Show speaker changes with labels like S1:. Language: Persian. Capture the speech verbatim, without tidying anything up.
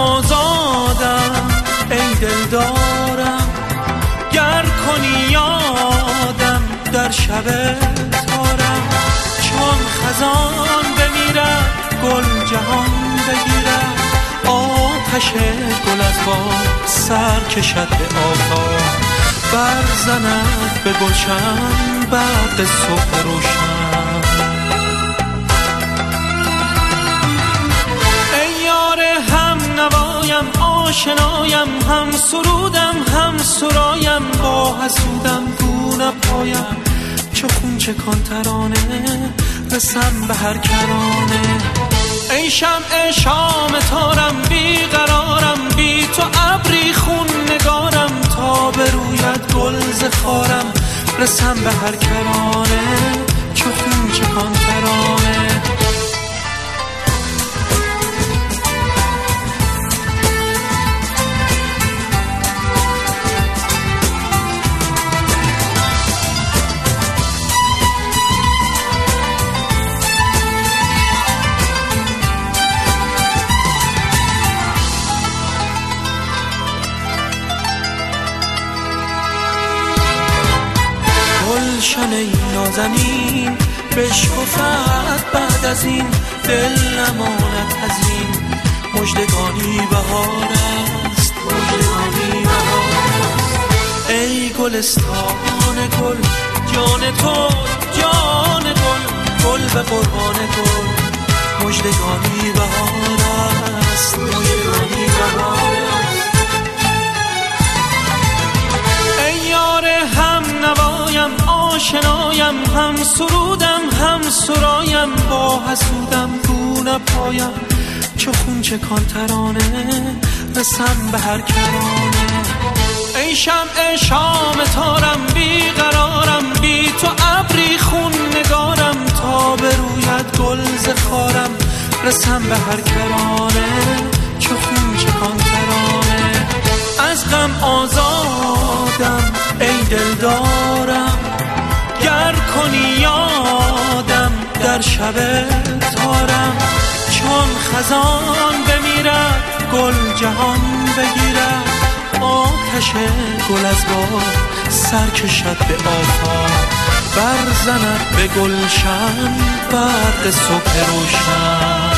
S1: آزادم ای دلدارم، گر کنی یادم در شب تارم. چون خزان بمیرد گل جهان بگیرد، آتش گل از باد سر کشد به آفاق، برزند به گلشن برق صبح روشن. ای یار هم نوایم آشنایم، هم سرودم هم سرایم، با حسودم گونه پایم، چو خون چکان ترانه رسم به هر کرانه. ای شمع شام تارم بیقرارم، بی تو ابری خون نگارم، تا بروید گل ز خارم رسم به هر کرانه، چو خون چکان ترانه. گلشن ای نازنین بشکفد بعد از این، دل نماند حزین، مژدگانی بهار است، مژدگانی بهار است. ای گلستان گل جان تو جان گل، گل به قربان گل، مژدگانی بهار است، مژدگانی بهار است. ای یار هم نوایم آشنایم، هم سرودم هم سرایم، با حسودم گونه پایم، چو خون چکان ترانه رسم به هر کرانه. ای شمع شام تارم بیقرارم، بی تو ابری خون نگارم، تا بروید گل ز خارم رسم به هر کرانه، چو خون چکان ترانه. از غم آزادم ای دلدارم، گر کنی یادم در شب تارم. چون خزان بمیرد گل جهان بگیرد، آتش گل از باد سر کشد به آفاق، برزند به گلشن برق صبح روشن.